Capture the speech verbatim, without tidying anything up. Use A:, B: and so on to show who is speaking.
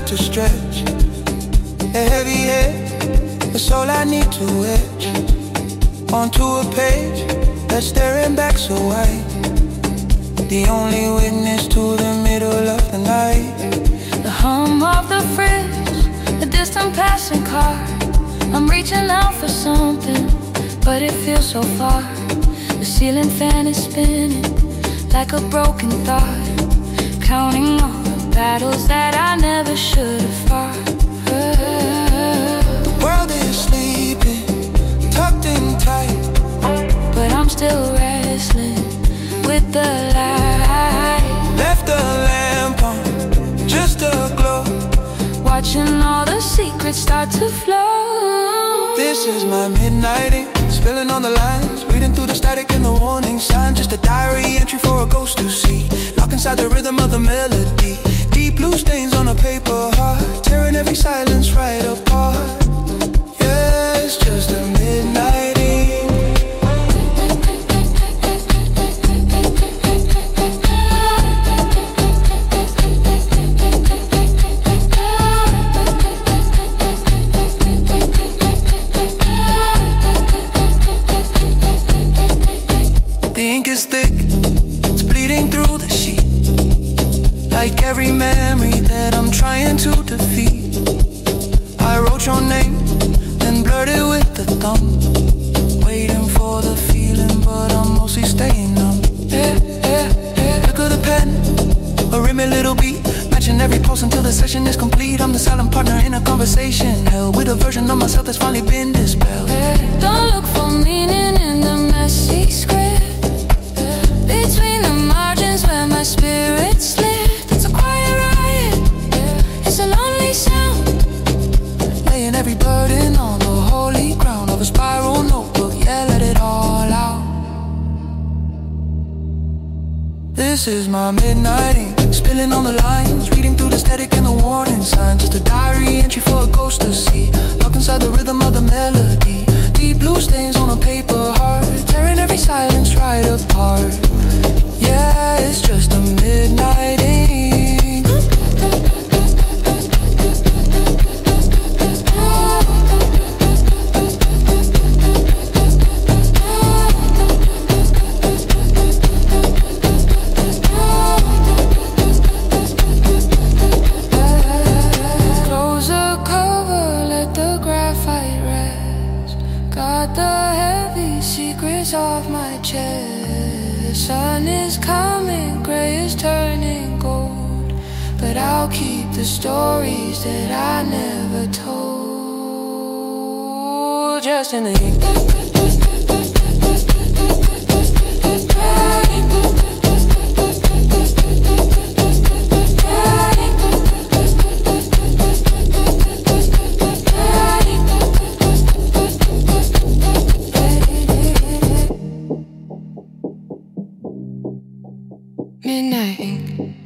A: to stretch. A heavy head, that's all I need to edge onto a page that's staring back so wide. The only witness to the middle of the night.
B: The hum of the fridge, a distant passing car. I'm reaching out for something, but it feels so far. The ceiling fan is spinning like a broken thought, counting all the battles that I never should have fought.
A: The world is sleeping, tucked in tight,
B: but I'm still wrestling with the light.
A: Left the lamp on, just a glow,
B: watching all the secrets start to flow.
A: This is my midnight ink, spilling on the lines, reading through the static and the warning sign. Just a diary entry for a ghost to see, locked inside the rhythm of the melody. Deep blue stains on a paper heart, tearing every silence right apart. Yeah, it's just a midnight ink. The ink is thick, it's bleeding through the sheet, like every memory that I'm trying to defeat. I wrote your name, then blurred it with the thumb, waiting for the feeling, but I'm mostly staying numb. Yeah, yeah, yeah. Look at the pen, a rim, a little beat, matching every pulse until the session is complete. I'm the silent partner in a conversation, held with a version of myself that's finally been dispelled.
B: Yeah. Don't look for meaning in the messy script, between the margins where my spirit slipped. It's a quiet riot, it's a lonely sound,
A: laying every burden on the holy ground of a spiral notebook. Yeah, let it all out. This is my midnight ink, spilling on the lines, reading through the static and the warning signs. Just a diary entry for a ghost to see, locked inside the rhythm of the melody. Deep blue stains on a paper heart, tearing every silence right apart. Yeah, it's just a midnight ink.
B: Close the cover, let the graphite rest. Got the heavy secrets off my chest. Sun is coming, gray is turning gold, but I'll keep the stories that I never told. Just in the ink. Midnight ink.